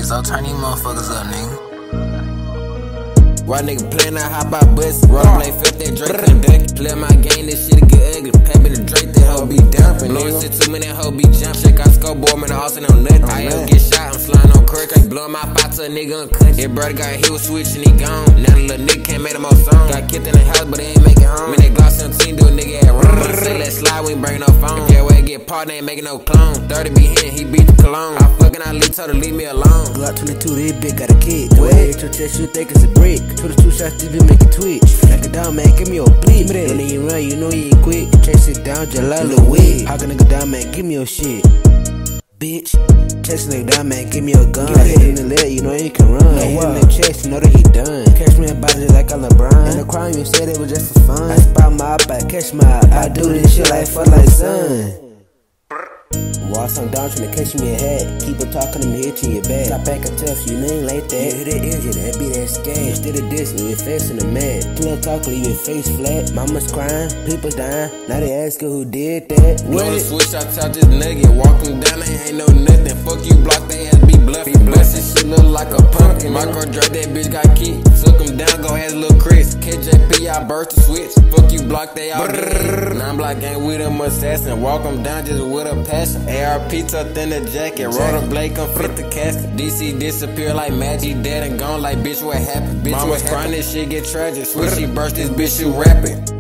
So turn these motherfuckers up, nigga. Why nigga playin' that hop out bus? Roll play 50 Drake and Duck. Play my game, this shit get ugly. Pappy the Drake, that hoe be dumpin'. Blowin' shit too many, hoe be jump. Check out scoreboard, man, the Austin on nothing. I get shot, I'm sliding on Kirk. Blowin' my pot to a nigga unconscious. Your brother got hit with switch and he gone. Now the little nigga can't make the most song. Got kicked in the house, but they ain't make it home. Man, that Glock 17 do a nigga at wrong. I say let's slide, we ain't bringin' no phone. If your way get part, they ain't making no clone. 30 be hitting, he beat the cologne. I fucking out Lee, told her leave me alone. Glock 22, this bitch got a kid. The way hit your chest, you think it's a brick. 22 shots, this bitch make it twitch. Like a dog, man, give me your bleed. Don't even run, you know you ain't quick. Chase it down, just like a little wig. Hawk a nigga down, man, give me your shit. Bitch, chase a nigga down, man, give me your gun. Hit in the leg, you know you can run. Hit in the chest, you know that he done. Catch me about it like a LeBron. And the crime, you said it was just for fun. I spot my op, I catch my op. I do this shit like fuck like son. Walk some down tryna catch me a hat. Keep on talking to me, itching your back. Stop acting tough, you ain't like that. You hit that injury, that be that scam. Instead of this, leave your face in the mat. Too much talk, leave your face flat. Mama's crying, people's dying. Now they ask her who did that. Blow the switch, I taught this nugget. Walk him down, they ain't know nothing. Fuck you, block, they ass be bluffing. Blessed shit look like a pumpkin. Micro Drake, that bitch got kicked. Took him down, go ask Lil Chris. KJP, I burst the switch. Fuck you, block, they all dead. 9 block gang with a assassin. Walk him down just with a passion. ARP tucked in the jacket. Roller Blake come fit the casket. DC disappear like magic. Dead and gone like bitch, what happened? Bitch, Mama's crying, this shit get tragic. Switch, she burst this bitch, she rapping.